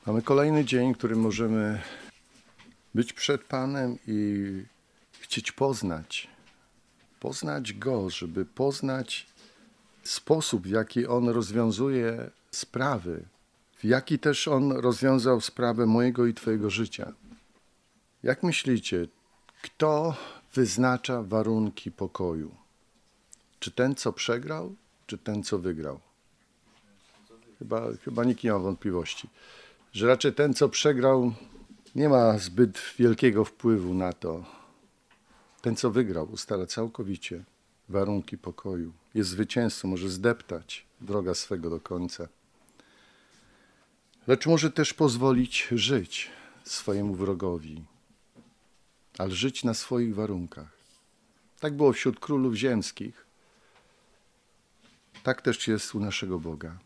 Mamy kolejny dzień, w którym możemy być przed Panem i chcieć poznać Go, żeby poznać sposób, w jaki On rozwiązuje sprawy, w jaki też On rozwiązał sprawę mojego i Twojego życia. Jak myślicie, kto wyznacza warunki pokoju? Czy ten, co przegrał, czy ten, co wygrał? Chyba nikt nie ma wątpliwości, że raczej ten, co przegrał, nie ma zbyt wielkiego wpływu na to. Ten, co wygrał, ustala całkowicie warunki pokoju. Jest zwycięzcą, może zdeptać wroga swego do końca. Lecz może też pozwolić żyć swojemu wrogowi, ale żyć na swoich warunkach. Tak było wśród królów ziemskich. Tak też jest u naszego Boga.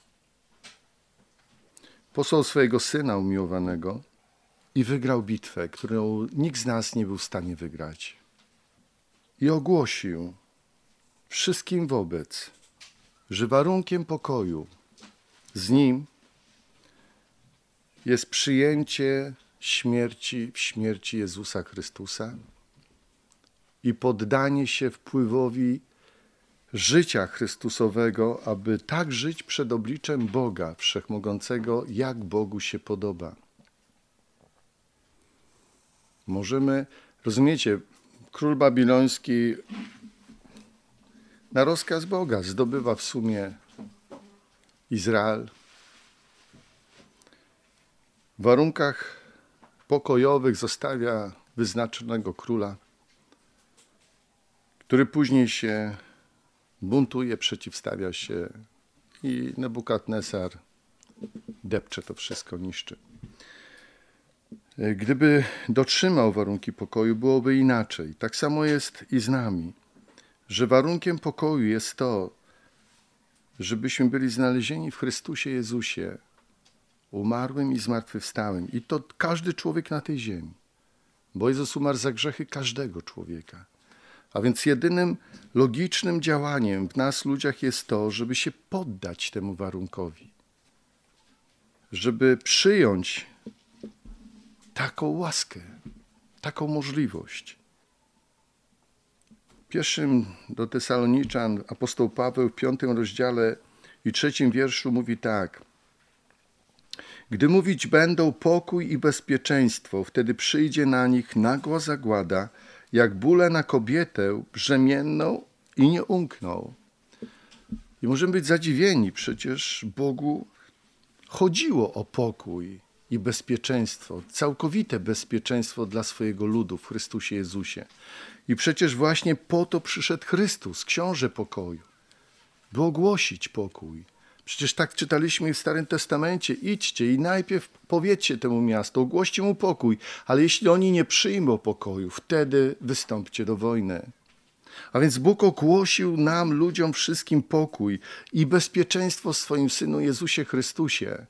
Posłał swojego Syna umiłowanego i wygrał bitwę, którą nikt z nas nie był w stanie wygrać. I ogłosił wszystkim wobec, że warunkiem pokoju z Nim jest przyjęcie śmierci w śmierci Jezusa Chrystusa i poddanie się wpływowi życia Chrystusowego, aby tak żyć przed obliczem Boga Wszechmogącego, jak Bogu się podoba. Możemy, rozumiecie, król babiloński na rozkaz Boga zdobywa w sumie Izrael. W warunkach pokojowych zostawia wyznaczonego króla, który później się buntuje, przeciwstawia się i Nebukadnesar depcze to wszystko, niszczy. Gdyby dotrzymał warunki pokoju, byłoby inaczej. Tak samo jest i z nami, że warunkiem pokoju jest to, żebyśmy byli znalezieni w Chrystusie Jezusie, umarłym i zmartwychwstałym. I to każdy człowiek na tej ziemi, bo Jezus umarł za grzechy każdego człowieka. A więc jedynym logicznym działaniem w nas, ludziach, jest to, żeby się poddać temu warunkowi. Żeby przyjąć taką łaskę, taką możliwość. W pierwszym do Tesaloniczan apostoł Paweł w 5 rozdziale i 3 wierszu mówi tak. Gdy mówić będą pokój i bezpieczeństwo, wtedy przyjdzie na nich nagła zagłada, jak bóle na kobietę brzemienną i nie umkną. I możemy być zadziwieni, przecież Bogu chodziło o pokój i bezpieczeństwo, całkowite bezpieczeństwo dla swojego ludu w Chrystusie Jezusie. I przecież właśnie po to przyszedł Chrystus, książę pokoju, by ogłosić pokój. Przecież tak czytaliśmy w Starym Testamencie, idźcie i najpierw powiedzcie temu miastu, ogłoście mu pokój, ale jeśli oni nie przyjmą pokoju, wtedy wystąpcie do wojny. A więc Bóg ogłosił nam, ludziom wszystkim pokój i bezpieczeństwo w swoim Synu Jezusie Chrystusie.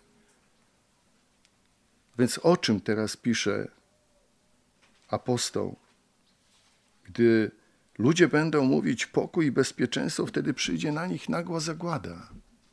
Więc o czym teraz pisze apostoł? Gdy ludzie będą mówić pokój i bezpieczeństwo, wtedy przyjdzie na nich nagła zagłada.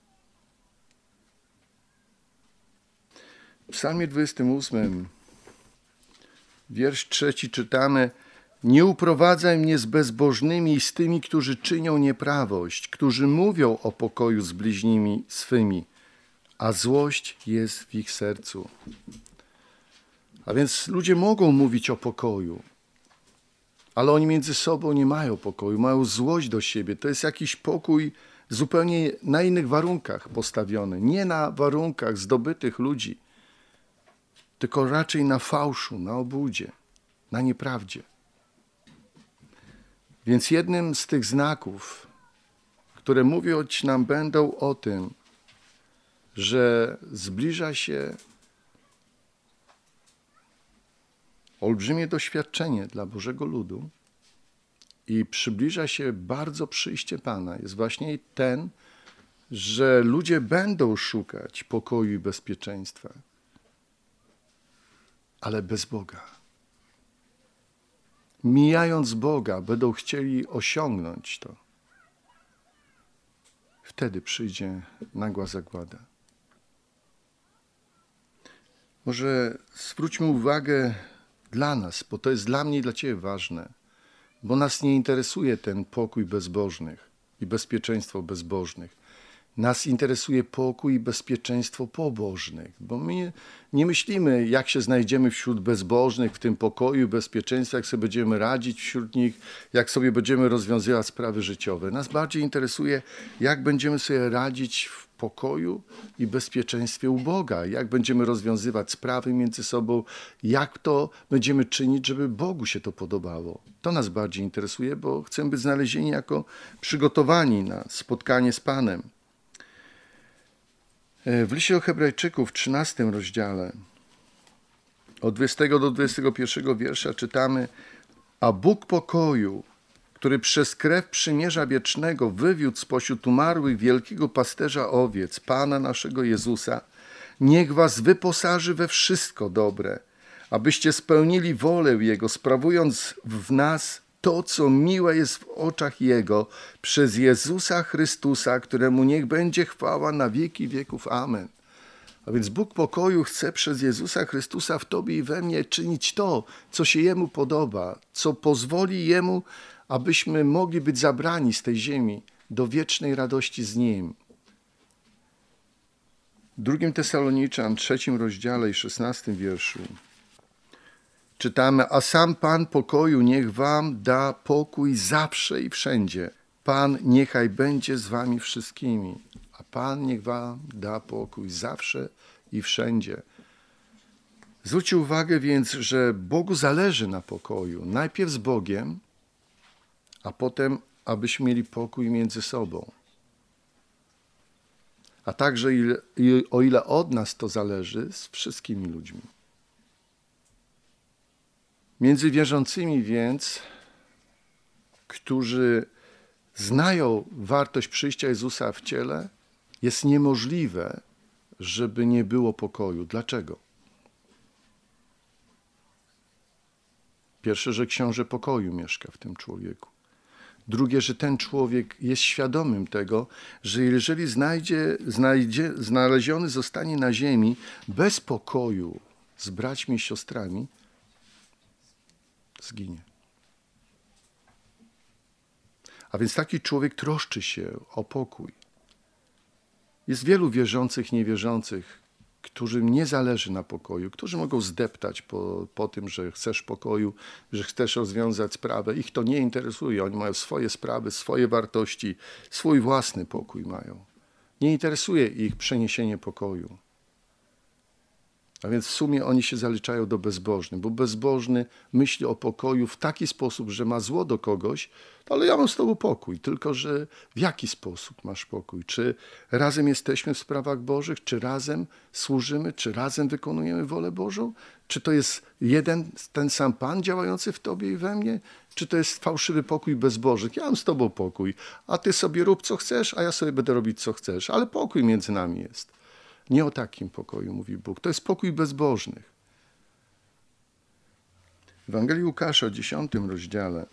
W Psalmie 28, wiersz 3 czytamy: Nie uprowadzaj mnie z bezbożnymi i z tymi, którzy czynią nieprawość, którzy mówią o pokoju z bliźnimi swymi, a złość jest w ich sercu. A więc ludzie mogą mówić o pokoju, ale oni między sobą nie mają pokoju, mają złość do siebie. To jest jakiś pokój zupełnie na innych warunkach postawiony, nie na warunkach zdobytych ludzi, tylko raczej na fałszu, na obłudzie, na nieprawdzie. Więc jednym z tych znaków, które mówić nam będą o tym, że zbliża się olbrzymie doświadczenie dla Bożego ludu i przybliża się bardzo przyjście Pana, jest właśnie ten, że ludzie będą szukać pokoju i bezpieczeństwa, ale bez Boga. Mijając Boga, będą chcieli osiągnąć to. Wtedy przyjdzie nagła zagłada. Może zwróćmy uwagę dla nas, bo to jest dla mnie i dla Ciebie ważne, bo nas nie interesuje ten pokój bezbożnych i bezpieczeństwo bezbożnych. Nas interesuje pokój i bezpieczeństwo pobożnych, bo my nie myślimy, jak się znajdziemy wśród bezbożnych, w tym pokoju, bezpieczeństwa, jak sobie będziemy radzić wśród nich, jak sobie będziemy rozwiązywać sprawy życiowe. Nas bardziej interesuje, jak będziemy sobie radzić w pokoju i bezpieczeństwie u Boga, jak będziemy rozwiązywać sprawy między sobą, jak to będziemy czynić, żeby Bogu się to podobało. To nas bardziej interesuje, bo chcemy być znalezieni jako przygotowani na spotkanie z Panem. W liście do Hebrajczyków w 13 rozdziale od 20 do 21 wiersza czytamy: a Bóg pokoju, który przez krew przymierza wiecznego wywiódł spośród umarłych wielkiego pasterza owiec, Pana naszego Jezusa, niech was wyposaży we wszystko dobre, abyście spełnili wolę Jego, sprawując w nas to, co miłe jest w oczach Jego, przez Jezusa Chrystusa, któremu niech będzie chwała na wieki wieków. Amen. A więc Bóg pokoju chce przez Jezusa Chrystusa w Tobie i we mnie czynić to, co się Jemu podoba, co pozwoli Jemu, abyśmy mogli być zabrani z tej ziemi do wiecznej radości z Nim. W 2 Tesaloniczan, 3 rozdziale i 16 wierszu czytamy: a sam Pan pokoju niech wam da pokój zawsze i wszędzie. Pan niechaj będzie z wami wszystkimi. A Pan niech wam da pokój zawsze i wszędzie. Zwróćcie uwagę więc, że Bogu zależy na pokoju. Najpierw z Bogiem, a potem, abyśmy mieli pokój między sobą. A także, o ile od nas to zależy, z wszystkimi ludźmi. Między wierzącymi więc, którzy znają wartość przyjścia Jezusa w ciele, jest niemożliwe, żeby nie było pokoju. Dlaczego? Pierwsze, że książę pokoju mieszka w tym człowieku. Drugie, że ten człowiek jest świadomym tego, że jeżeli znaleziony zostanie na ziemi bez pokoju z braćmi i siostrami, zginie. A więc taki człowiek troszczy się o pokój. Jest wielu wierzących, niewierzących, którym nie zależy na pokoju, którzy mogą zdeptać po tym, że chcesz pokoju, że chcesz rozwiązać sprawę. Ich to nie interesuje. Oni mają swoje sprawy, swoje wartości, swój własny pokój mają. Nie interesuje ich przeniesienie pokoju. A więc w sumie oni się zaliczają do bezbożnych, bo bezbożny myśli o pokoju w taki sposób, że ma zło do kogoś, ale ja mam z tobą pokój, tylko że w jaki sposób masz pokój? Czy razem jesteśmy w sprawach Bożych? Czy razem służymy? Czy razem wykonujemy wolę Bożą? Czy to jest ten sam Pan działający w tobie i we mnie? Czy to jest fałszywy pokój bezbożnych? Ja mam z tobą pokój, a ty sobie rób co chcesz, a ja sobie będę robić co chcesz, ale pokój między nami jest. Nie o takim pokoju mówi Bóg. To jest pokój bezbożnych. W Ewangelii Łukasza, 10 rozdziale,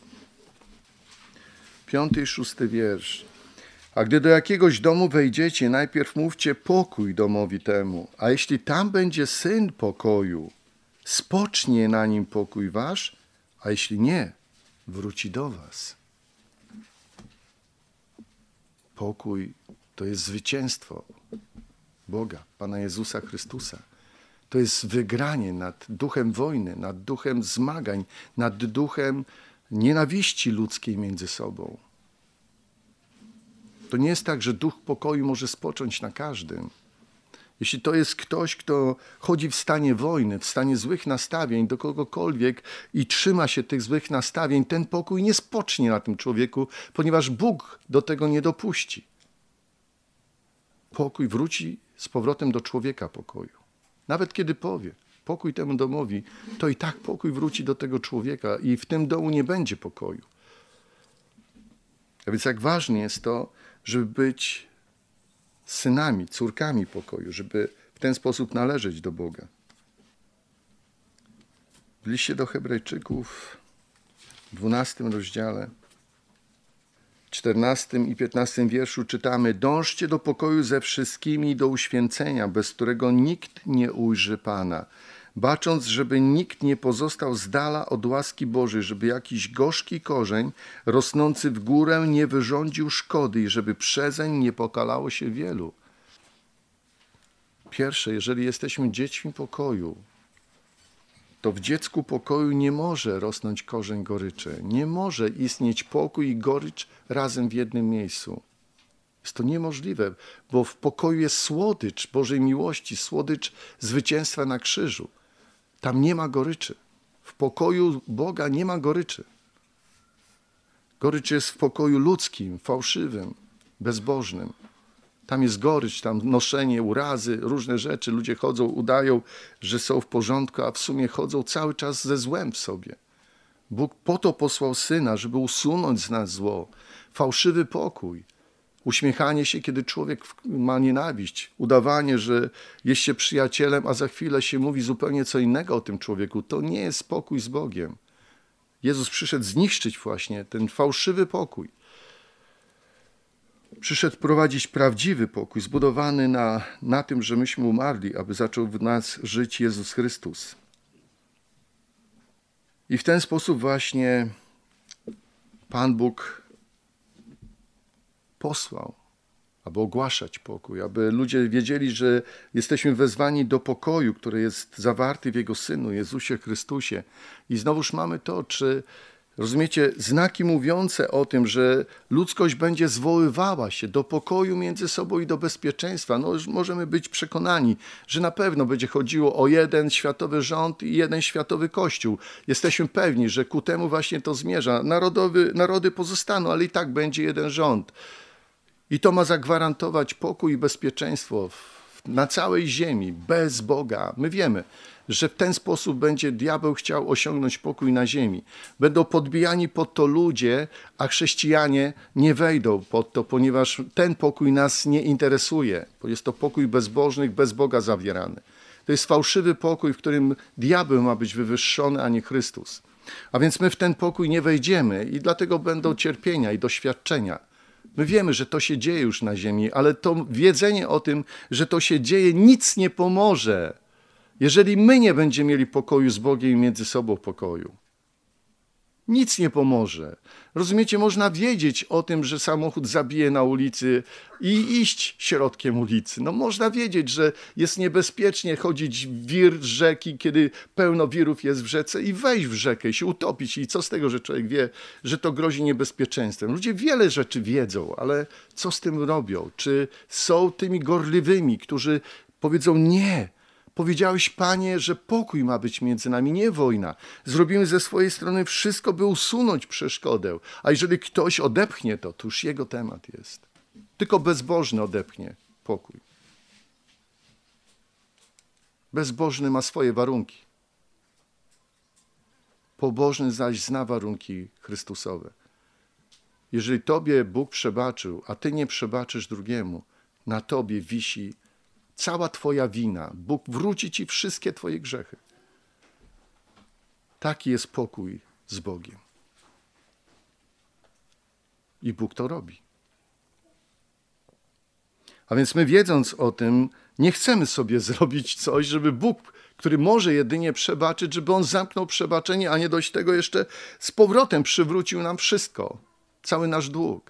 5 i 6 wiersz. A gdy do jakiegoś domu wejdziecie, najpierw mówcie pokój domowi temu, a jeśli tam będzie Syn pokoju, spocznie na nim pokój wasz, a jeśli nie, wróci do was. Pokój to jest zwycięstwo Boga, Pana Jezusa Chrystusa. To jest wygranie nad duchem wojny, nad duchem zmagań, nad duchem nienawiści ludzkiej między sobą. To nie jest tak, że duch pokoju może spocząć na każdym. Jeśli to jest ktoś, kto chodzi w stanie wojny, w stanie złych nastawień do kogokolwiek i trzyma się tych złych nastawień, ten pokój nie spocznie na tym człowieku, ponieważ Bóg do tego nie dopuści. Pokój wróci z powrotem do człowieka pokoju. Nawet kiedy powie pokój temu domowi, to i tak pokój wróci do tego człowieka i w tym domu nie będzie pokoju. A więc jak ważne jest to, żeby być synami, córkami pokoju, żeby w ten sposób należeć do Boga. W liście do Hebrajczyków w 12 rozdziale 14 i 15 wierszu czytamy: dążcie do pokoju ze wszystkimi i do uświęcenia, bez którego nikt nie ujrzy Pana, bacząc, żeby nikt nie pozostał z dala od łaski Bożej, żeby jakiś gorzki korzeń rosnący w górę nie wyrządził szkody i żeby przezeń nie pokalało się wielu. Pierwsze, jeżeli jesteśmy dziećmi pokoju, to w dziecku pokoju nie może rosnąć korzeń goryczy. Nie może istnieć pokój i gorycz razem w jednym miejscu. Jest to niemożliwe, bo w pokoju jest słodycz Bożej miłości, słodycz zwycięstwa na krzyżu. Tam nie ma goryczy. W pokoju Boga nie ma goryczy. Gorycz jest w pokoju ludzkim, fałszywym, bezbożnym. Tam jest gorycz, tam noszenie, urazy, różne rzeczy. Ludzie chodzą, udają, że są w porządku, a w sumie chodzą cały czas ze złem w sobie. Bóg po to posłał Syna, żeby usunąć z nas zło. Fałszywy pokój. Uśmiechanie się, kiedy człowiek ma nienawiść. Udawanie, że jest się przyjacielem, a za chwilę się mówi zupełnie co innego o tym człowieku. To nie jest spokój z Bogiem. Jezus przyszedł zniszczyć właśnie ten fałszywy pokój. Przyszedł prowadzić prawdziwy pokój, zbudowany na tym, że myśmy umarli, aby zaczął w nas żyć Jezus Chrystus. I w ten sposób właśnie Pan Bóg posłał, aby ogłaszać pokój, aby ludzie wiedzieli, że jesteśmy wezwani do pokoju, który jest zawarty w Jego Synu, Jezusie Chrystusie. I znowuż mamy to, rozumiecie, znaki mówiące o tym, że ludzkość będzie zwoływała się do pokoju między sobą i do bezpieczeństwa. No, możemy być przekonani, że na pewno będzie chodziło o jeden światowy rząd i jeden światowy kościół. Jesteśmy pewni, że ku temu właśnie to zmierza. Narody pozostaną, ale i tak będzie jeden rząd. I to ma zagwarantować pokój i bezpieczeństwo na całej ziemi, bez Boga. My wiemy, że w ten sposób będzie diabeł chciał osiągnąć pokój na ziemi. Będą podbijani pod to ludzie, a chrześcijanie nie wejdą pod to, ponieważ ten pokój nas nie interesuje, bo jest to pokój bezbożnych, bez Boga zawierany. To jest fałszywy pokój, w którym diabeł ma być wywyższony, a nie Chrystus. A więc my w ten pokój nie wejdziemy i dlatego będą cierpienia i doświadczenia. My wiemy, że to się dzieje już na ziemi, ale to wiedzenie o tym, że to się dzieje, nic nie pomoże, jeżeli my nie będziemy mieli pokoju z Bogiem i między sobą pokoju. Nic nie pomoże. Rozumiecie, można wiedzieć o tym, że samochód zabije na ulicy i iść środkiem ulicy. No można wiedzieć, że jest niebezpiecznie chodzić w wir rzeki, kiedy pełno wirów jest w rzece i wejść w rzekę i się utopić. I co z tego, że człowiek wie, że to grozi niebezpieczeństwem? Ludzie wiele rzeczy wiedzą, ale co z tym robią? Czy są tymi gorliwymi, którzy powiedzą nie? Powiedziałeś, Panie, że pokój ma być między nami, nie wojna. Zrobimy ze swojej strony wszystko, by usunąć przeszkodę. A jeżeli ktoś odepchnie to już jego temat jest. Tylko bezbożny odepchnie pokój. Bezbożny ma swoje warunki. Pobożny zaś zna warunki Chrystusowe. Jeżeli tobie Bóg przebaczył, a ty nie przebaczysz drugiemu, na tobie wisi cała twoja wina. Bóg wróci ci wszystkie twoje grzechy. Taki jest pokój z Bogiem. I Bóg to robi. A więc my, wiedząc o tym, nie chcemy sobie zrobić coś, żeby Bóg, który może jedynie przebaczyć, żeby On zamknął przebaczenie, a nie dość tego jeszcze z powrotem przywrócił nam wszystko. Cały nasz dług.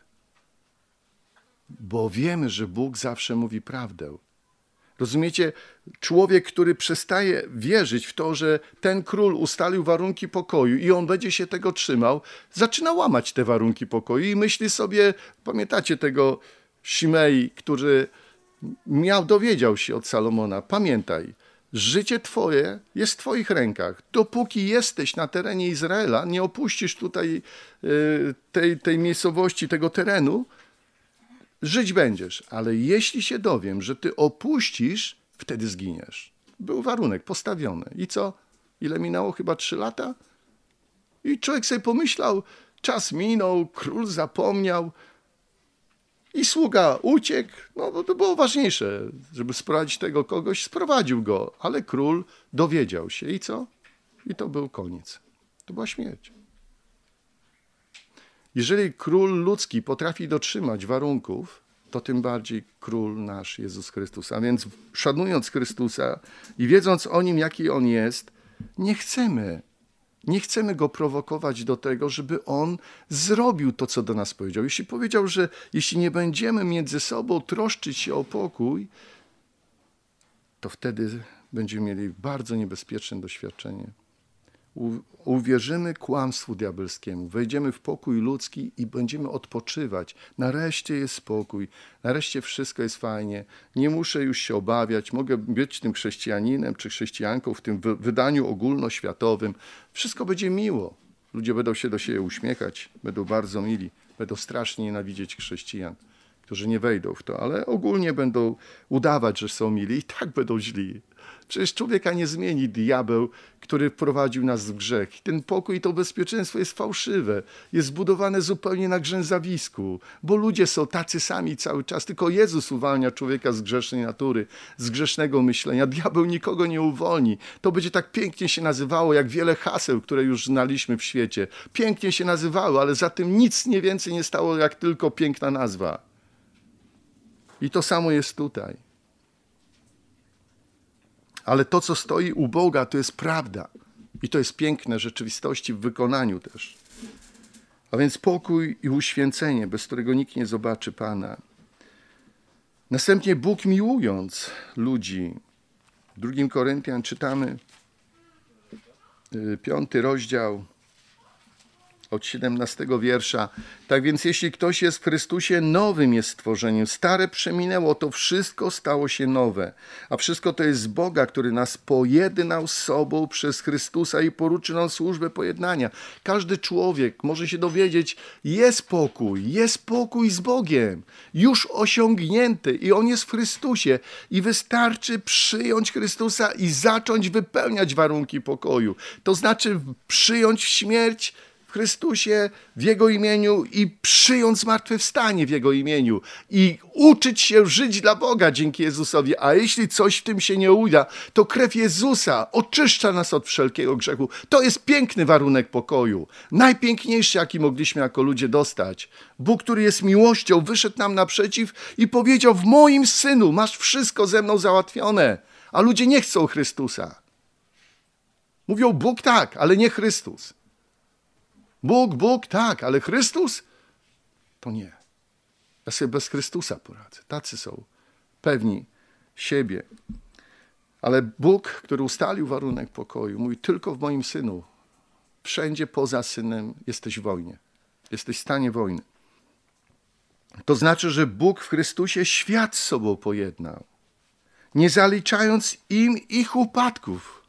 Bo wiemy, że Bóg zawsze mówi prawdę. Rozumiecie? Człowiek, który przestaje wierzyć w to, że ten król ustalił warunki pokoju i on będzie się tego trzymał, zaczyna łamać te warunki pokoju i myśli sobie, pamiętacie tego Shimei, który dowiedział się od Salomona, pamiętaj, życie twoje jest w twoich rękach. Dopóki jesteś na terenie Izraela, nie opuścisz tutaj tej miejscowości, tego terenu, żyć będziesz, ale jeśli się dowiem, że ty opuścisz, wtedy zginiesz. Był warunek postawiony. I co? Ile minęło? Chyba 3 lata? I człowiek sobie pomyślał, czas minął, król zapomniał i sługa uciekł. No bo to było ważniejsze, żeby sprowadzić tego kogoś, sprowadził go, ale król dowiedział się. I co? I to był koniec. To była śmierć. Jeżeli król ludzki potrafi dotrzymać warunków, to tym bardziej król nasz Jezus Chrystus. A więc szanując Chrystusa i wiedząc o Nim, jaki On jest, nie chcemy Go prowokować do tego, żeby On zrobił to, co do nas powiedział. Jeśli powiedział, że jeśli nie będziemy między sobą troszczyć się o pokój, to wtedy będziemy mieli bardzo niebezpieczne doświadczenie. Uwierzymy kłamstwu diabelskiemu, wejdziemy w pokój ludzki i będziemy odpoczywać. Nareszcie jest spokój, nareszcie wszystko jest fajnie, nie muszę już się obawiać, mogę być tym chrześcijaninem czy chrześcijanką w tym wydaniu ogólnoświatowym. Wszystko będzie miło. Ludzie będą się do siebie uśmiechać, będą bardzo mili, będą strasznie nienawidzieć chrześcijan, którzy nie wejdą w to, ale ogólnie będą udawać, że są mili i tak będą źli. Przecież człowieka nie zmieni diabeł, który wprowadził nas w grzech. Ten pokój i to bezpieczeństwo jest fałszywe. Jest zbudowane zupełnie na grzęzawisku, bo ludzie są tacy sami cały czas. Tylko Jezus uwalnia człowieka z grzesznej natury, z grzesznego myślenia. Diabeł nikogo nie uwolni. To będzie tak pięknie się nazywało, jak wiele haseł, które już znaliśmy w świecie. Pięknie się nazywały, ale za tym nic nie więcej nie stało, jak tylko piękna nazwa. I to samo jest tutaj. Ale to, co stoi u Boga, to jest prawda. I to jest piękne rzeczywistości w wykonaniu też. A więc pokój i uświęcenie, bez którego nikt nie zobaczy Pana. Następnie Bóg miłując ludzi. W 2 Koryntian czytamy 5 rozdział od 17 wiersza. Tak więc jeśli ktoś jest w Chrystusie, nowym jest stworzeniem. Stare przeminęło, to wszystko stało się nowe. A wszystko to jest z Boga, który nas pojednał z sobą przez Chrystusa i poruczył nam służbę pojednania. Każdy człowiek może się dowiedzieć, jest pokój z Bogiem. Już osiągnięty i On jest w Chrystusie. I wystarczy przyjąć Chrystusa i zacząć wypełniać warunki pokoju. To znaczy przyjąć śmierć w Chrystusie, w Jego imieniu i przyjąć zmartwychwstanie w Jego imieniu i uczyć się żyć dla Boga dzięki Jezusowi. A jeśli coś w tym się nie uda, to krew Jezusa oczyszcza nas od wszelkiego grzechu. To jest piękny warunek pokoju. Najpiękniejszy, jaki mogliśmy jako ludzie dostać. Bóg, który jest miłością, wyszedł nam naprzeciw i powiedział: w moim Synu masz wszystko ze mną załatwione. A ludzie nie chcą Chrystusa. Mówią: Bóg tak, ale nie Chrystus. Bóg, tak, ale Chrystus? To nie. Ja sobie bez Chrystusa poradzę. Tacy są pewni siebie. Ale Bóg, który ustalił warunek pokoju, mówi: tylko w moim Synu. Wszędzie poza Synem jesteś w wojnie. Jesteś w stanie wojny. To znaczy, że Bóg w Chrystusie świat z sobą pojednał, nie zaliczając im ich upadków.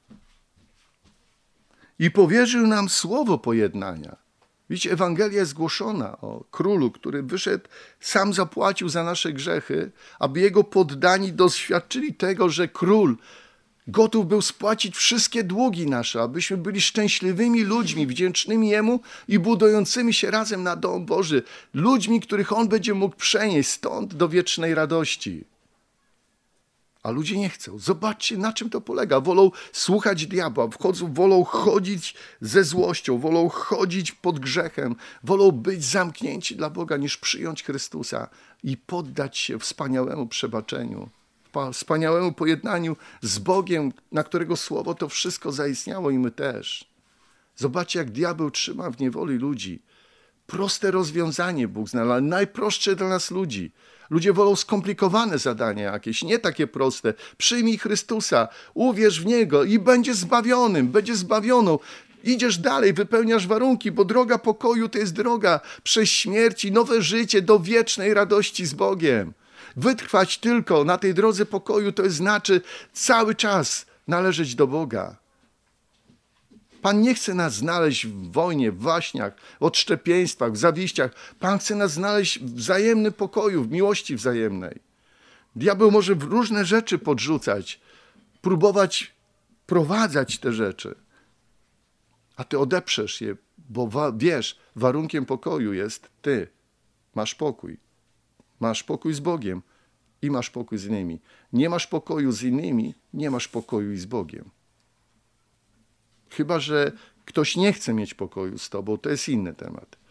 I powierzył nam słowo pojednania. Widzicie, Ewangelia jest głoszona o królu, który wyszedł, sam zapłacił za nasze grzechy, aby jego poddani doświadczyli tego, że król gotów był spłacić wszystkie długi nasze, abyśmy byli szczęśliwymi ludźmi, wdzięcznymi Jemu i budującymi się razem na dom Boży. Ludźmi, których On będzie mógł przenieść stąd do wiecznej radości. A ludzie nie chcą. Zobaczcie, na czym to polega. Wolą słuchać diabła, wolą chodzić ze złością, wolą chodzić pod grzechem, wolą być zamknięci dla Boga, niż przyjąć Chrystusa i poddać się wspaniałemu przebaczeniu, wspaniałemu pojednaniu z Bogiem, na którego słowo to wszystko zaistniało i my też. Zobaczcie, jak diabeł trzyma w niewoli ludzi. Proste rozwiązanie Bóg znalazł, ale najprostsze dla nas ludzi. Ludzie wolą skomplikowane zadania jakieś, nie takie proste. Przyjmij Chrystusa, uwierz w Niego i będziesz zbawionym, będziesz zbawioną. Idziesz dalej, wypełniasz warunki, bo droga pokoju to jest droga przez śmierć i nowe życie do wiecznej radości z Bogiem. Wytrwać tylko na tej drodze pokoju to znaczy cały czas należeć do Boga. Pan nie chce nas znaleźć w wojnie, w waśniach, odszczepieństwach, w zawiściach. Pan chce nas znaleźć w wzajemnym pokoju, w miłości wzajemnej. Diabeł może różne rzeczy podrzucać, próbować wprowadzać te rzeczy. A ty odeprzesz je, bo wiesz, warunkiem pokoju jest ty. Masz pokój. Masz pokój z Bogiem i masz pokój z innymi. Nie masz pokoju z innymi, nie masz pokoju i z Bogiem. Chyba że ktoś nie chce mieć pokoju z tobą, to jest inny temat.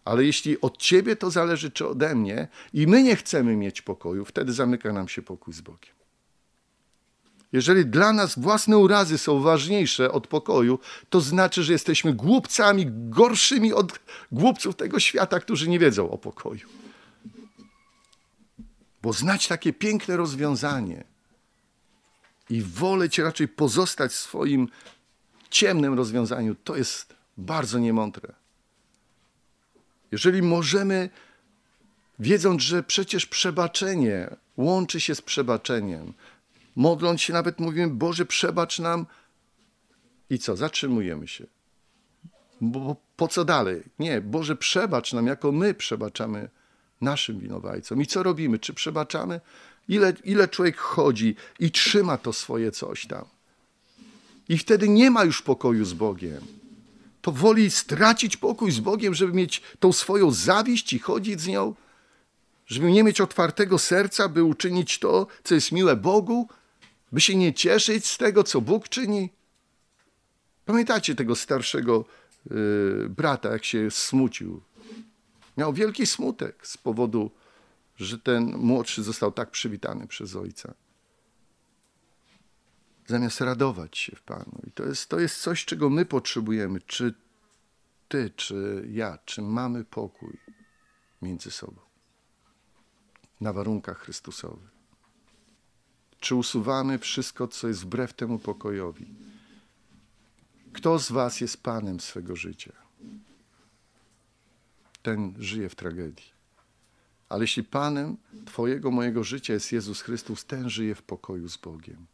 Ale jeśli od Ciebie to zależy, czy ode mnie, i my nie chcemy mieć pokoju, wtedy zamyka nam się pokój z Bogiem. Jeżeli dla nas własne urazy są ważniejsze od pokoju, to znaczy, że jesteśmy głupcami gorszymi od głupców tego świata, którzy nie wiedzą o pokoju. Bo znać takie piękne rozwiązanie i woleć raczej pozostać w swoim ciemnym rozwiązaniu, to jest bardzo niemądre. Jeżeli możemy, wiedząc, że przecież przebaczenie łączy się z przebaczeniem, modląc się nawet mówimy, Boże, przebacz nam i co? Zatrzymujemy się. Bo po co dalej? Nie, Boże, przebacz nam, jako my przebaczamy naszym winowajcom. I co robimy? Czy przebaczamy? Ile człowiek chodzi i trzyma to swoje coś tam. I wtedy nie ma już pokoju z Bogiem. To woli stracić pokój z Bogiem, żeby mieć tą swoją zawiść i chodzić z nią, żeby nie mieć otwartego serca, by uczynić to, co jest miłe Bogu, by się nie cieszyć z tego, co Bóg czyni. Pamiętacie tego starszego brata, jak się smucił. Miał wielki smutek z powodu, że ten młodszy został tak przywitany przez ojca. Zamiast radować się w Panu. I to jest coś, czego my potrzebujemy. Czy ty, czy ja, czy mamy pokój między sobą na warunkach Chrystusowych? Czy usuwamy wszystko, co jest wbrew temu pokojowi? Kto z was jest Panem swego życia? Ten żyje w tragedii. Ale jeśli Panem twojego, mojego życia jest Jezus Chrystus, ten żyje w pokoju z Bogiem.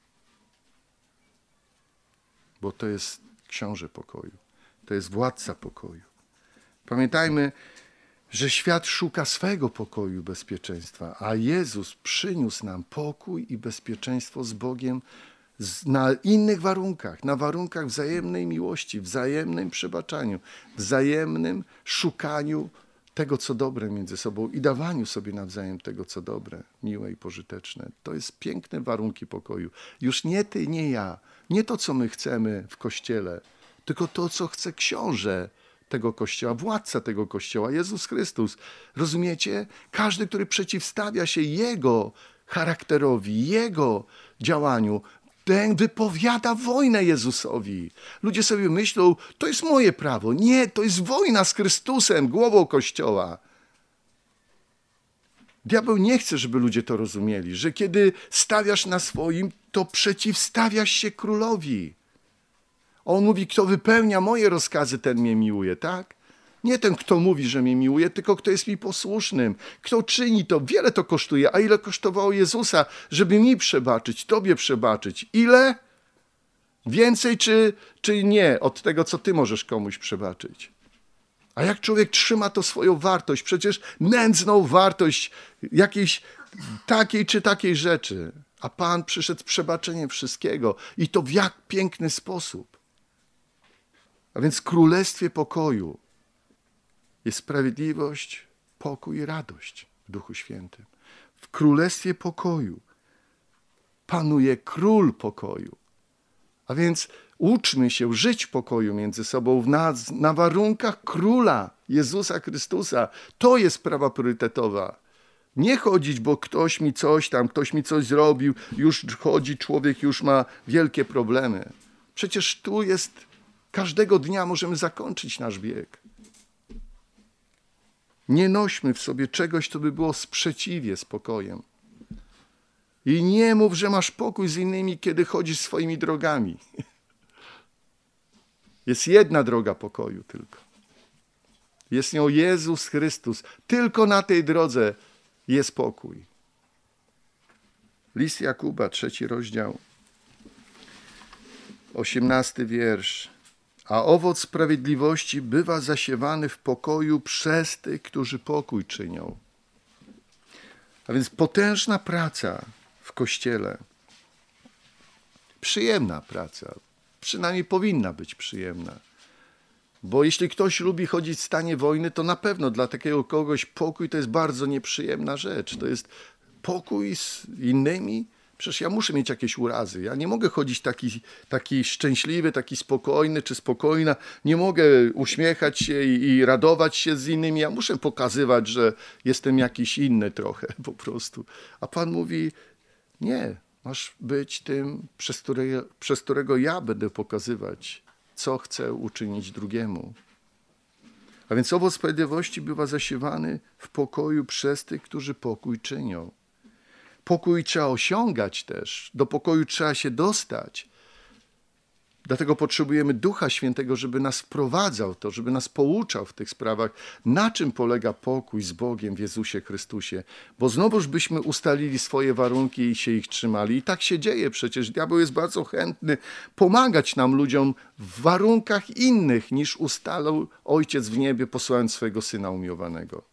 Bo to jest książę pokoju. To jest władca pokoju. Pamiętajmy, że świat szuka swego pokoju i bezpieczeństwa, a Jezus przyniósł nam pokój i bezpieczeństwo z Bogiem na innych warunkach, na warunkach wzajemnej miłości, wzajemnym przebaczaniu, wzajemnym szukaniu tego, co dobre między sobą i dawaniu sobie nawzajem tego, co dobre, miłe i pożyteczne. To jest piękne warunki pokoju. Już nie ty, nie ja, nie to, co my chcemy w Kościele, tylko to, co chce książę tego Kościoła, władca tego Kościoła, Jezus Chrystus. Rozumiecie? Każdy, który przeciwstawia się Jego charakterowi, Jego działaniu, ten wypowiada wojnę Jezusowi. Ludzie sobie myślą, to jest moje prawo. Nie, to jest wojna z Chrystusem, głową Kościoła. Diabeł nie chce, żeby ludzie to rozumieli, że kiedy stawiasz na swoim, to przeciwstawiasz się królowi. On mówi, kto wypełnia moje rozkazy, ten mnie miłuje, tak? Nie ten, kto mówi, że mnie miłuje, tylko kto jest mi posłusznym. Kto czyni to, wiele to kosztuje. A ile kosztowało Jezusa, żeby mi przebaczyć, tobie przebaczyć? Ile? Więcej czy nie od tego, co ty możesz komuś przebaczyć? A jak człowiek trzyma to swoją wartość, przecież nędzną wartość jakiejś takiej czy takiej rzeczy. A Pan przyszedł z przebaczeniem wszystkiego. I to w jak piękny sposób. A więc w królestwie pokoju jest sprawiedliwość, pokój i radość w Duchu Świętym. W królestwie pokoju panuje król pokoju. A więc uczmy się żyć w pokoju między sobą na warunkach króla Jezusa Chrystusa. To jest sprawa priorytetowa. Nie chodzić, bo ktoś mi coś tam, ktoś mi coś zrobił, już chodzi człowiek, już ma wielkie problemy. Przecież tu jest, każdego dnia możemy zakończyć nasz bieg. Nie nośmy w sobie czegoś, co by było sprzeciwie z pokojem. I nie mów, że masz pokój z innymi, kiedy chodzisz swoimi drogami. Jest jedna droga pokoju tylko. Jest nią Jezus Chrystus. Tylko na tej drodze jest pokój. List Jakuba, 3 rozdział, 18 wiersz. A owoc sprawiedliwości bywa zasiewany w pokoju przez tych, którzy pokój czynią. A więc potężna praca w Kościele. Przyjemna praca. Przynajmniej powinna być przyjemna. Bo jeśli ktoś lubi chodzić w stanie wojny, to na pewno dla takiego kogoś pokój to jest bardzo nieprzyjemna rzecz. To jest pokój z innymi Przecież ja muszę mieć jakieś urazy. Ja nie mogę chodzić taki szczęśliwy, taki spokojny czy spokojna. Nie mogę uśmiechać się i radować się z innymi. Ja muszę pokazywać, że jestem jakiś inny trochę po prostu. A Pan mówi, nie, masz być tym, przez którego ja będę pokazywać, co chcę uczynić drugiemu. A więc owoc sprawiedliwości bywa zasiewany w pokoju przez tych, którzy pokój czynią. Pokój trzeba osiągać też, do pokoju trzeba się dostać. Dlatego potrzebujemy Ducha Świętego, żeby nas wprowadzał w to, żeby nas pouczał w tych sprawach, na czym polega pokój z Bogiem w Jezusie Chrystusie. Bo znowuż byśmy ustalili swoje warunki i się ich trzymali. I tak się dzieje przecież. Diabeł jest bardzo chętny pomagać nam, ludziom, w warunkach innych, niż ustalał Ojciec w niebie, posłając swojego Syna umiłowanego.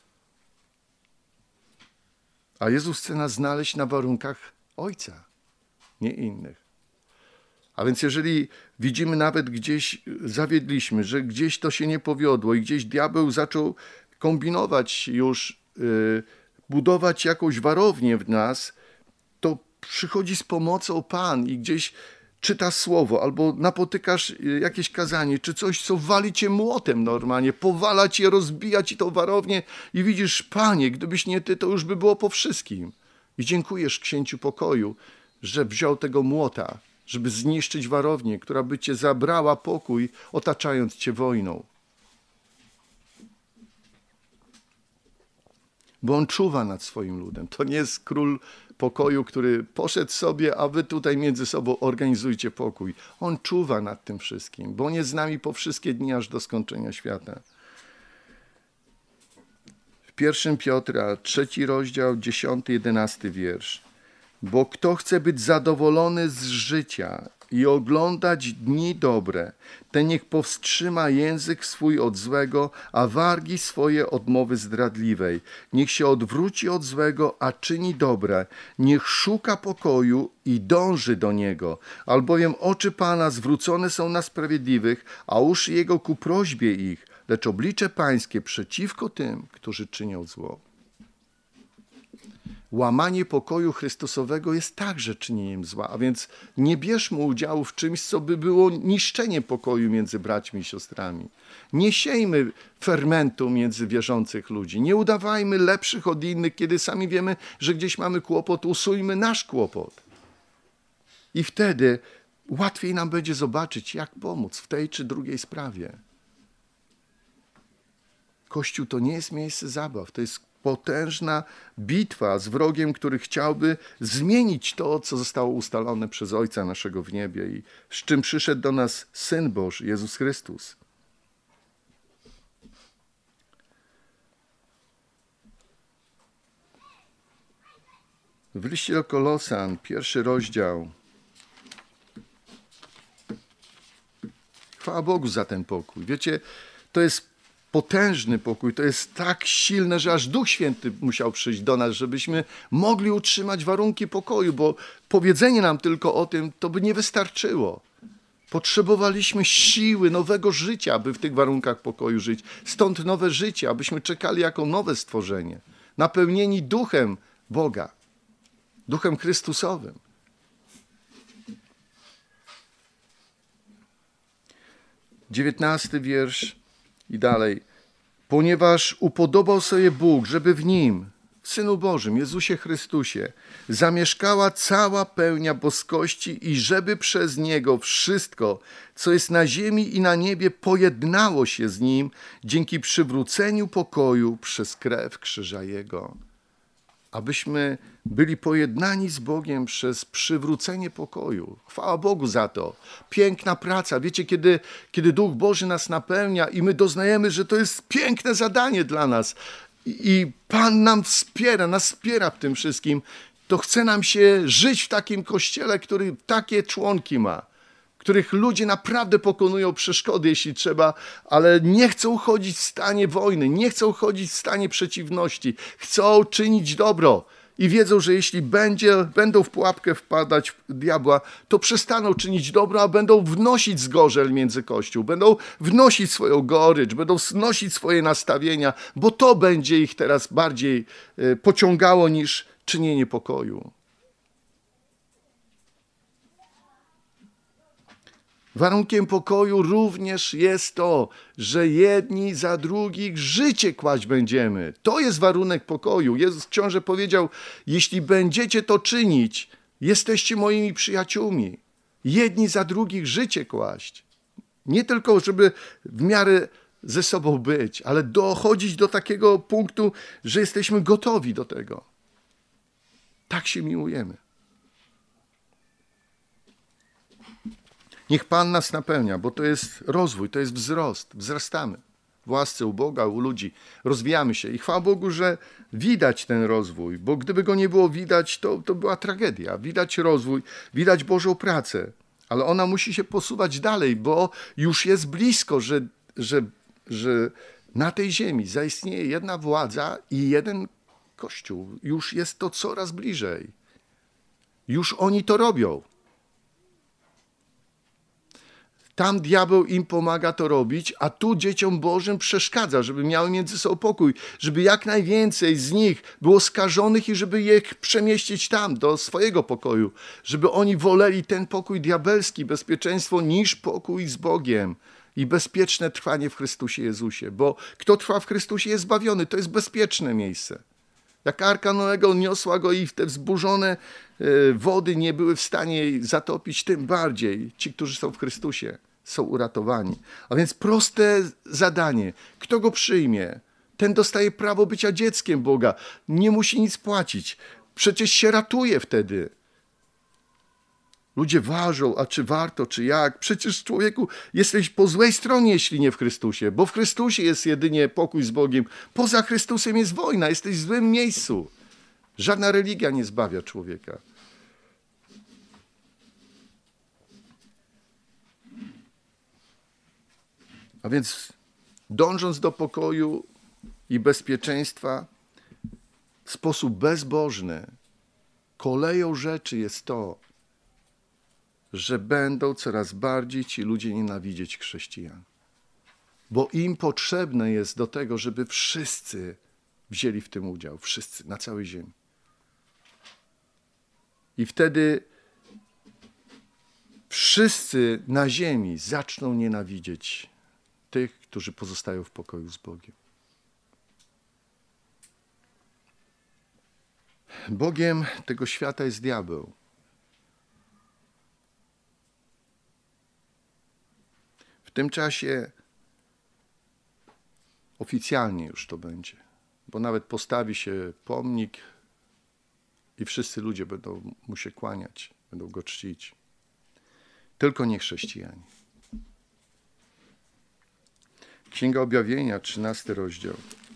A Jezus chce nas znaleźć na warunkach Ojca, nie innych. A więc jeżeli widzimy nawet gdzieś zawiedliśmy, że gdzieś to się nie powiodło i gdzieś diabeł zaczął kombinować już, budować jakąś warownię w nas, to przychodzi z pomocą Pan i gdzieś czytasz słowo albo napotykasz jakieś kazanie, czy coś, co wali cię młotem normalnie, powala cię, rozbija ci tą warownię i widzisz, Panie, gdybyś nie Ty, to już by było po wszystkim. I dziękujesz Księciu Pokoju, że wziął tego młota, żeby zniszczyć warownię, która by cię zabrała pokój, otaczając cię wojną. Bo on czuwa nad swoim ludem. To nie jest król pokoju, który poszedł sobie, a wy tutaj między sobą organizujcie pokój. On czuwa nad tym wszystkim, bo on jest z nami po wszystkie dni, aż do skończenia świata. W 1 Piotra, 3 rozdział, 10-11 wiersz. Bo kto chce być zadowolony z życia i oglądać dni dobre, ten niech powstrzyma język swój od złego, a wargi swoje od mowy zdradliwej. Niech się odwróci od złego, a czyni dobre. Niech szuka pokoju i dąży do niego. Albowiem oczy Pana zwrócone są na sprawiedliwych, a uszy Jego ku prośbie ich, lecz oblicze Pańskie przeciwko tym, którzy czynią zło. Łamanie pokoju Chrystusowego jest także czynieniem zła, a więc nie bierzmy udziału w czymś, co by było niszczeniem pokoju między braćmi i siostrami. Nie siejmy fermentu między wierzących ludzi. Nie udawajmy lepszych od innych, kiedy sami wiemy, że gdzieś mamy kłopot. Usuńmy nasz kłopot. I wtedy łatwiej nam będzie zobaczyć, jak pomóc w tej czy drugiej sprawie. Kościół to nie jest miejsce zabaw, to jest potężna bitwa z wrogiem, który chciałby zmienić to, co zostało ustalone przez Ojca naszego w niebie i z czym przyszedł do nas Syn Boży, Jezus Chrystus. W liście do Kolosan, 1 rozdział. Chwała Bogu za ten pokój. Wiecie, to jest potężny pokój, to jest tak silne, że aż Duch Święty musiał przyjść do nas, żebyśmy mogli utrzymać warunki pokoju, bo powiedzenie nam tylko o tym, to by nie wystarczyło. Potrzebowaliśmy siły, nowego życia, aby w tych warunkach pokoju żyć. Stąd nowe życie, abyśmy czekali jako nowe stworzenie, napełnieni Duchem Boga, Duchem Chrystusowym. 19 wiersz. I dalej, ponieważ upodobał sobie Bóg, żeby w Nim, w Synu Bożym, Jezusie Chrystusie, zamieszkała cała pełnia boskości i żeby przez Niego wszystko, co jest na ziemi i na niebie, pojednało się z Nim dzięki przywróceniu pokoju przez krew krzyża Jego. Abyśmy byli pojednani z Bogiem przez przywrócenie pokoju. Chwała Bogu za to. Piękna praca. Wiecie, kiedy Duch Boży nas napełnia i my doznajemy, że to jest piękne zadanie dla nas i Pan nas wspiera w tym wszystkim, to chce nam się żyć w takim kościele, który takie członki ma, których ludzie naprawdę pokonują przeszkody, jeśli trzeba, ale nie chcą chodzić w stanie wojny, nie chcą chodzić w stanie przeciwności, chcą czynić dobro i wiedzą, że jeśli będą w pułapkę wpadać diabła, to przestaną czynić dobro, a będą wnosić zgorzel między Kościół, będą wnosić swoją gorycz, będą wnosić swoje nastawienia, bo to będzie ich teraz bardziej pociągało niż czynienie pokoju. Warunkiem pokoju również jest to, że jedni za drugich życie kłaść będziemy. To jest warunek pokoju. Jezus w książce powiedział, jeśli będziecie to czynić, jesteście moimi przyjaciółmi. Jedni za drugich życie kłaść. Nie tylko, żeby w miarę ze sobą być, ale dochodzić do takiego punktu, że jesteśmy gotowi do tego. Tak się miłujemy. Niech Pan nas napełnia, bo to jest rozwój, to jest wzrost. Wzrastamy w łasce u Boga, u ludzi. Rozwijamy się i chwała Bogu, że widać ten rozwój, bo gdyby go nie było widać, to była tragedia. Widać rozwój, widać Bożą pracę, ale ona musi się posuwać dalej, bo już jest blisko, że na tej ziemi zaistnieje jedna władza i jeden Kościół. Już jest to coraz bliżej. Już oni to robią. Tam diabeł im pomaga to robić, a tu dzieciom Bożym przeszkadza, żeby miały między sobą pokój, żeby jak najwięcej z nich było skażonych i żeby je przemieścić tam, do swojego pokoju, żeby oni woleli ten pokój diabelski, bezpieczeństwo, niż pokój z Bogiem i bezpieczne trwanie w Chrystusie Jezusie, bo kto trwa w Chrystusie jest zbawiony, to jest bezpieczne miejsce. Jak Arka Noego niosła go i te wzburzone wody nie były w stanie jej zatopić, tym bardziej ci, którzy są w Chrystusie, są uratowani. A więc proste zadanie. Kto go przyjmie, ten dostaje prawo bycia dzieckiem Boga. Nie musi nic płacić. Przecież się ratuje wtedy. Ludzie ważą, a czy warto, czy jak. Przecież człowieku jesteś po złej stronie, jeśli nie w Chrystusie, bo w Chrystusie jest jedynie pokój z Bogiem. Poza Chrystusem jest wojna, jesteś w złym miejscu. Żadna religia nie zbawia człowieka. A więc dążąc do pokoju i bezpieczeństwa w sposób bezbożny, koleją rzeczy jest to, że będą coraz bardziej ci ludzie nienawidzieć chrześcijan. Bo im potrzebne jest do tego, żeby wszyscy wzięli w tym udział. Wszyscy, na całej ziemi. I wtedy wszyscy na ziemi zaczną nienawidzieć tych, którzy pozostają w pokoju z Bogiem. Bogiem tego świata jest diabeł. W tym czasie oficjalnie już to będzie, bo nawet postawi się pomnik i wszyscy ludzie będą mu się kłaniać, będą go czcić. Tylko nie chrześcijanie. Księga Objawienia, 13 rozdział.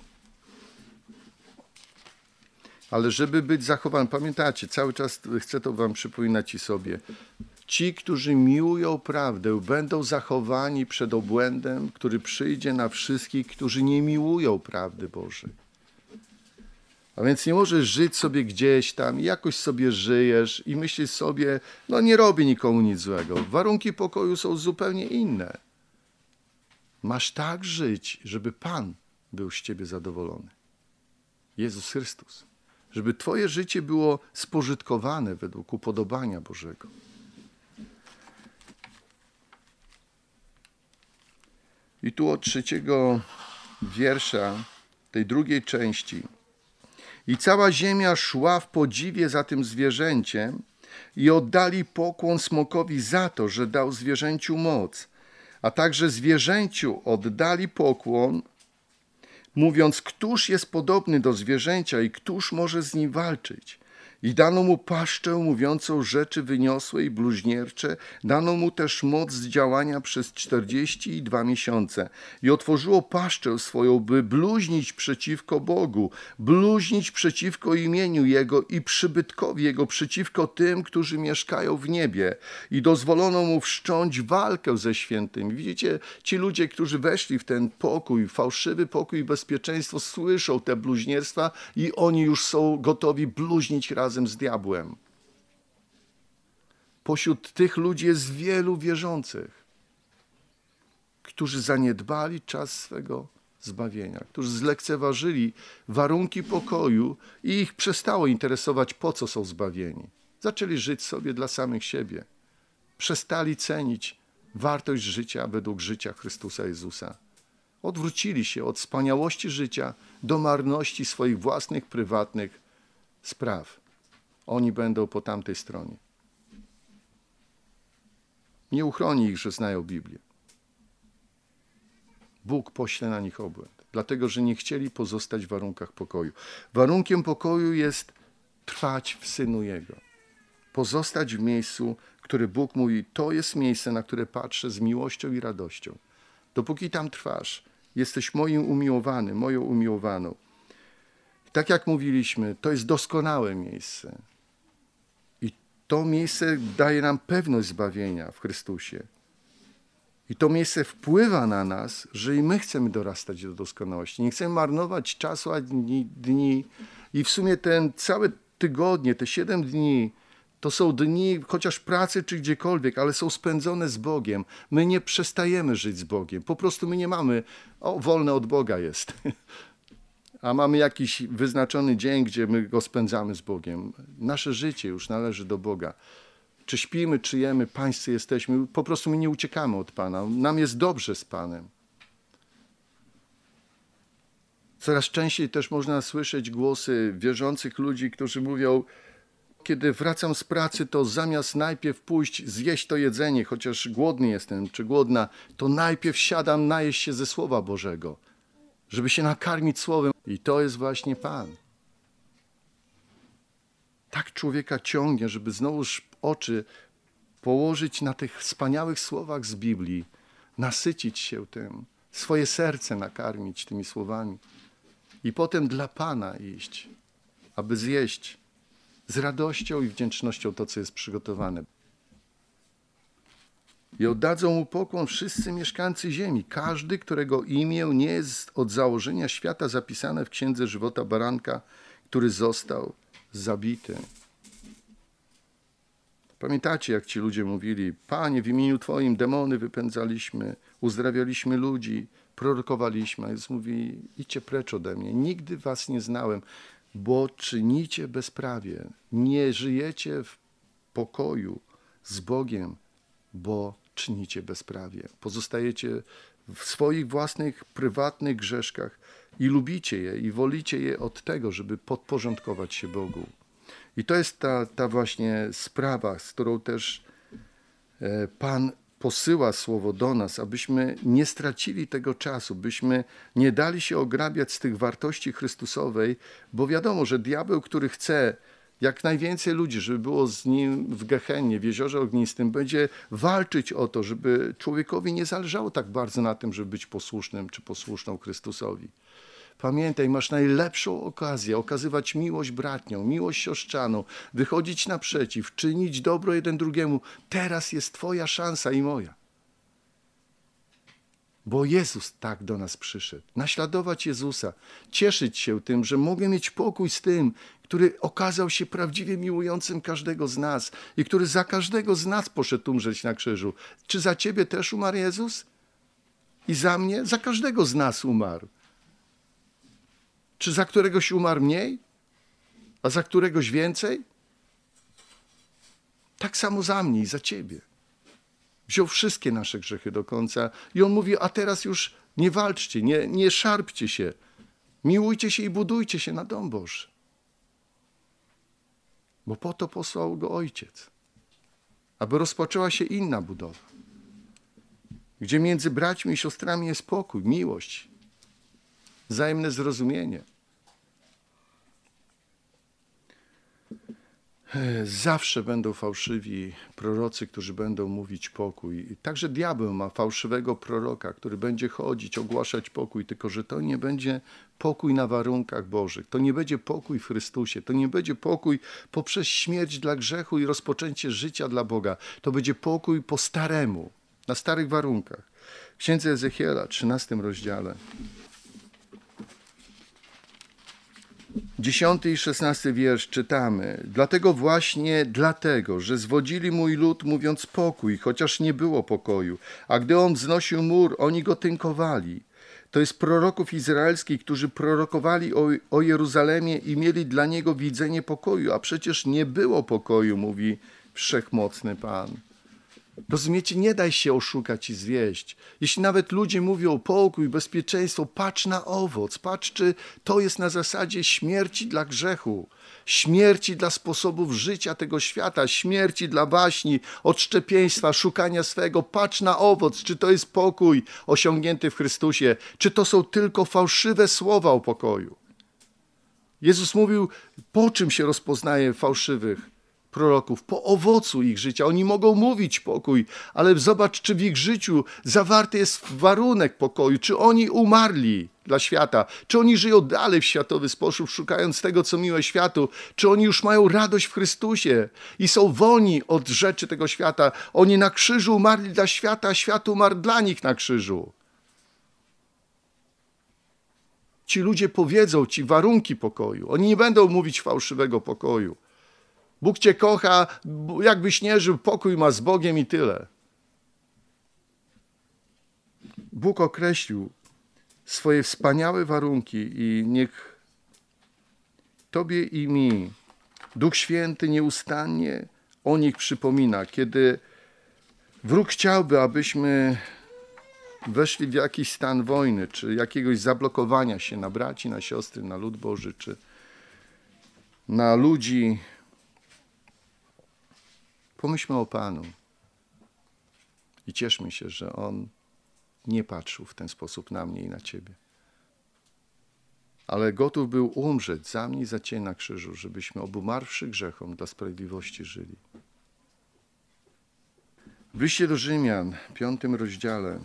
Ale żeby być zachowany, pamiętacie, cały czas chcę to wam przypominać i sobie. Ci, którzy miłują prawdę, będą zachowani przed obłędem, który przyjdzie na wszystkich, którzy nie miłują prawdy Bożej. A więc nie możesz żyć sobie gdzieś tam i jakoś sobie żyjesz i myślisz sobie, no nie robię nikomu nic złego. Warunki pokoju są zupełnie inne. Masz tak żyć, żeby Pan był z ciebie zadowolony. Jezus Chrystus. Żeby twoje życie było spożytkowane według upodobania Bożego. I tu od 3 wiersza tej drugiej części. I cała ziemia szła w podziwie za tym zwierzęciem i oddali pokłon smokowi za to, że dał zwierzęciu moc. A także zwierzęciu oddali pokłon, mówiąc, któż jest podobny do zwierzęcia i któż może z nim walczyć. I dano mu paszczę mówiącą rzeczy wyniosłe i bluźniercze, dano mu też moc działania przez 42 miesiące. I otworzyło paszczę swoją, by bluźnić przeciwko Bogu, bluźnić przeciwko imieniu Jego i przybytkowi Jego, przeciwko tym, którzy mieszkają w niebie. I dozwolono mu wszcząć walkę ze świętymi. Widzicie, ci ludzie, którzy weszli w ten pokój, fałszywy pokój i bezpieczeństwo, słyszą te bluźnierstwa i oni już są gotowi bluźnić razem z diabłem. Pośród tych ludzi jest wielu wierzących, którzy zaniedbali czas swego zbawienia, którzy zlekceważyli warunki pokoju i ich przestało interesować, po co są zbawieni. Zaczęli żyć sobie dla samych siebie. Przestali cenić wartość życia według życia Chrystusa Jezusa. Odwrócili się od wspaniałości życia do marności swoich własnych, prywatnych spraw. Oni będą po tamtej stronie. Nie uchroni ich, że znają Biblię. Bóg pośle na nich obłęd, dlatego że nie chcieli pozostać w warunkach pokoju. Warunkiem pokoju jest trwać w Synu Jego. Pozostać w miejscu, które Bóg mówi, to jest miejsce, na które patrzę z miłością i radością. Dopóki tam trwasz, jesteś moim umiłowanym, moją umiłowaną. I tak jak mówiliśmy, to jest doskonałe miejsce. I to miejsce daje nam pewność zbawienia w Chrystusie. I to miejsce wpływa na nas, że i my chcemy dorastać do doskonałości. Nie chcemy marnować czasu ani dni. I w sumie ten całe tygodnie, te 7 dni, to są dni, chociaż pracy czy gdziekolwiek, ale są spędzone z Bogiem. My nie przestajemy żyć z Bogiem. Po prostu my nie mamy, wolne od Boga jest. A mamy jakiś wyznaczony dzień, gdzie my go spędzamy z Bogiem. Nasze życie już należy do Boga. Czy śpimy, czy jemy, pańscy jesteśmy. Po prostu my nie uciekamy od Pana. Nam jest dobrze z Panem. Coraz częściej też można słyszeć głosy wierzących ludzi, którzy mówią, kiedy wracam z pracy, to zamiast najpierw pójść zjeść to jedzenie, chociaż głodny jestem czy głodna, to najpierw siadam najeść się ze Słowa Bożego, żeby się nakarmić Słowem. I to jest właśnie Pan. Tak człowieka ciągnie, żeby znowuż oczy położyć na tych wspaniałych słowach z Biblii, nasycić się tym, swoje serce nakarmić tymi słowami i potem dla Pana iść, aby zjeść z radością i wdzięcznością to, co jest przygotowane. I oddadzą mu pokłon wszyscy mieszkańcy ziemi, każdy, którego imię nie jest od założenia świata zapisane w Księdze Żywota Baranka, który został zabity. Pamiętacie, jak ci ludzie mówili, Panie, w imieniu Twoim demony wypędzaliśmy, uzdrawialiśmy ludzi, prorokowaliśmy. A Jezus mówi, idźcie precz ode mnie, nigdy was nie znałem, bo czynicie bezprawie, nie żyjecie w pokoju z Bogiem, bo czynicie bezprawie. Pozostajecie w swoich własnych, prywatnych grzeszkach i lubicie je i wolicie je od tego, żeby podporządkować się Bogu. I to jest ta właśnie sprawa, z którą też Pan posyła słowo do nas, abyśmy nie stracili tego czasu, byśmy nie dali się ograbiać z tych wartości Chrystusowej, bo wiadomo, że diabeł, który chce jak najwięcej ludzi, żeby było z nim w Gehennie, w jeziorze ognistym, będzie walczyć o to, żeby człowiekowi nie zależało tak bardzo na tym, żeby być posłusznym czy posłuszną Chrystusowi. Pamiętaj, masz najlepszą okazję okazywać miłość bratnią, miłość siostrzaną, wychodzić naprzeciw, czynić dobro jeden drugiemu. Teraz jest Twoja szansa i moja. Bo Jezus tak do nas przyszedł. Naśladować Jezusa, cieszyć się tym, że mogę mieć pokój z tym, który okazał się prawdziwie miłującym każdego z nas i który za każdego z nas poszedł umrzeć na krzyżu. Czy za Ciebie też umarł Jezus? I za mnie? Za każdego z nas umarł. Czy za któregoś umarł mniej, a za któregoś więcej? Tak samo za mnie i za Ciebie. Wziął wszystkie nasze grzechy do końca i On mówi, a teraz już nie walczcie, nie szarpcie się, miłujcie się i budujcie się na dom Boży. Bo po to posłał Go Ojciec, aby rozpoczęła się inna budowa, gdzie między braćmi i siostrami jest pokój, miłość, wzajemne zrozumienie. Zawsze będą fałszywi prorocy, którzy będą mówić pokój. Także diabeł ma fałszywego proroka, który będzie chodzić, ogłaszać pokój, tylko że to nie będzie pokój na warunkach Bożych. To nie będzie pokój w Chrystusie. To nie będzie pokój poprzez śmierć dla grzechu i rozpoczęcie życia dla Boga. To będzie pokój po staremu, na starych warunkach. W Księdze Ezechiela, 13 rozdziale, 10 i 16 wiersz czytamy. Dlatego, że zwodzili mój lud, mówiąc pokój, chociaż nie było pokoju. A gdy on wznosił mur, oni go tynkowali. To jest proroków izraelskich, którzy prorokowali o Jeruzalemie i mieli dla niego widzenie pokoju. A przecież nie było pokoju, mówi Wszechmocny Pan. Rozumiecie? Nie daj się oszukać i zwieść. Jeśli nawet ludzie mówią o pokój, bezpieczeństwo, patrz na owoc. Patrz, czy to jest na zasadzie śmierci dla grzechu, śmierci dla sposobów życia tego świata, śmierci dla waśni, odszczepieństwa, szukania swego. Patrz na owoc, czy to jest pokój osiągnięty w Chrystusie, czy to są tylko fałszywe słowa o pokoju. Jezus mówił, po czym się rozpoznaje fałszywych proroków? Po owocu ich życia. Oni mogą mówić pokój, ale zobacz, czy w ich życiu zawarty jest warunek pokoju, czy oni umarli dla świata, czy oni żyją dalej w światowy sposób, szukając tego, co miłe światu, czy oni już mają radość w Chrystusie i są wolni od rzeczy tego świata. Oni na krzyżu umarli dla świata, a świat umarł dla nich na krzyżu. Ci ludzie powiedzą ci warunki pokoju. Oni nie będą mówić fałszywego pokoju. Bóg cię kocha, jakbyś nie żył, pokój ma z Bogiem i tyle. Bóg określił swoje wspaniałe warunki i niech Tobie i mi Duch Święty nieustannie o nich przypomina. Kiedy wróg chciałby, abyśmy weszli w jakiś stan wojny, czy jakiegoś zablokowania się na braci, na siostry, na lud Boży, czy na ludzi, pomyślmy o Panu i cieszmy się, że On nie patrzył w ten sposób na mnie i na Ciebie. Ale gotów był umrzeć za mnie i za Ciebie na krzyżu, żebyśmy obumarłszy grzechom dla sprawiedliwości żyli. W liście do Rzymian, 5 rozdziale,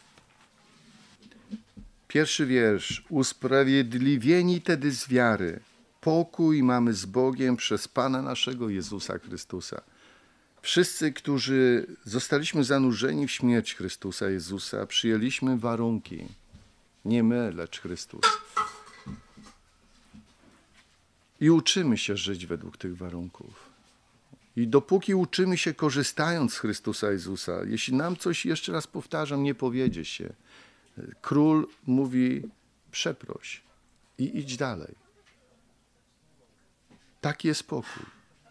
1 wiersz. Usprawiedliwieni tedy z wiary, pokój mamy z Bogiem przez Pana naszego Jezusa Chrystusa. Wszyscy, którzy zostaliśmy zanurzeni w śmierć Chrystusa Jezusa, przyjęliśmy warunki. Nie my, lecz Chrystus. I uczymy się żyć według tych warunków. I dopóki uczymy się korzystając z Chrystusa Jezusa, jeśli nam coś, jeszcze raz powtarzam, nie powiedzie się, Król mówi, przeproś i idź dalej. Taki jest pokój.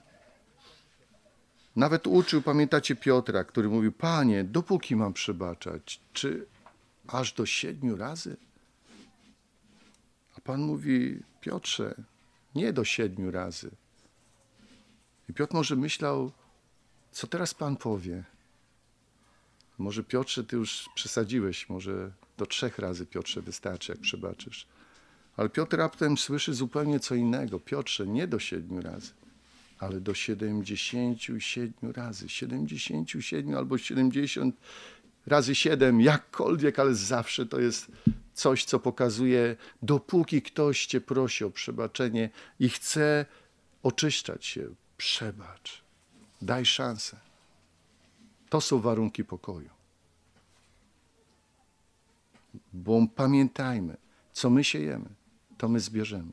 Nawet uczył, pamiętacie Piotra, który mówił, Panie, dopóki mam przebaczać? Czy aż do 7 razy? A Pan mówi, Piotrze, nie do 7 razy. I Piotr może myślał, co teraz Pan powie? Może Piotrze, ty już przesadziłeś, może do 3 razy, Piotrze, wystarczy, jak przebaczysz. Ale Piotr raptem słyszy zupełnie co innego. Piotrze, nie do 7 razy, ale do 77 razy. 77 albo 70 razy 7, jakkolwiek, ale zawsze to jest coś, co pokazuje, dopóki ktoś cię prosi o przebaczenie i chce oczyszczać się, przebacz, daj szansę. To są warunki pokoju. Bo pamiętajmy, co my siejemy, to my zbierzemy.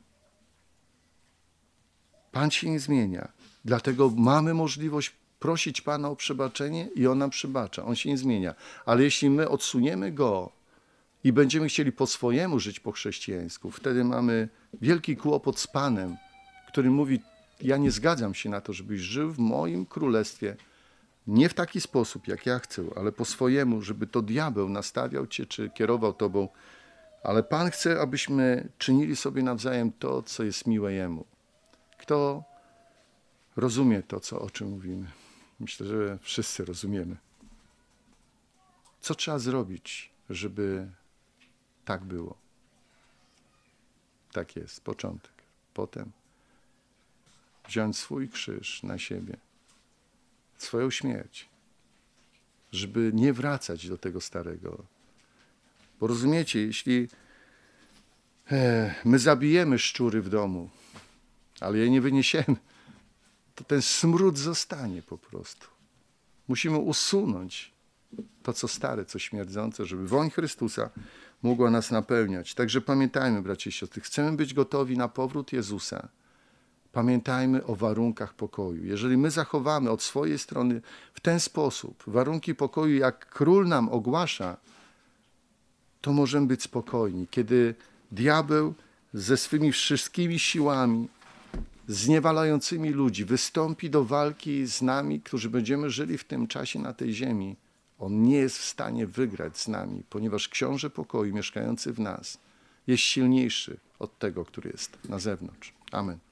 Pan się nie zmienia, dlatego mamy możliwość prosić Pana o przebaczenie i On nam przebacza. On się nie zmienia. Ale jeśli my odsuniemy Go i będziemy chcieli po swojemu żyć po chrześcijańsku, wtedy mamy wielki kłopot z Panem, który mówi, ja nie zgadzam się na to, żebyś żył w moim królestwie, nie w taki sposób, jak ja chcę, ale po swojemu, żeby to diabeł nastawiał cię, czy kierował tobą. Ale Pan chce, abyśmy czynili sobie nawzajem to, co jest miłe Jemu. Kto rozumie to, o czym mówimy? Myślę, że wszyscy rozumiemy. Co trzeba zrobić, żeby tak było? Tak jest, początek. Potem wziąć swój krzyż na siebie, swoją śmierć, żeby nie wracać do tego starego. Bo rozumiecie, jeśli my zabijemy szczury w domu, ale je nie wyniesiemy, to ten smród zostanie po prostu. Musimy usunąć to, co stare, co śmierdzące, żeby woń Chrystusa mogła nas napełniać. Także pamiętajmy, bracia i siostry, chcemy być gotowi na powrót Jezusa. Pamiętajmy o warunkach pokoju. Jeżeli my zachowamy od swojej strony w ten sposób warunki pokoju, jak Król nam ogłasza, to możemy być spokojni. Kiedy diabeł ze swymi wszystkimi siłami zniewalającymi ludzi, wystąpi do walki z nami, którzy będziemy żyli w tym czasie na tej ziemi, on nie jest w stanie wygrać z nami, ponieważ książę pokoju mieszkający w nas jest silniejszy od tego, który jest na zewnątrz. Amen.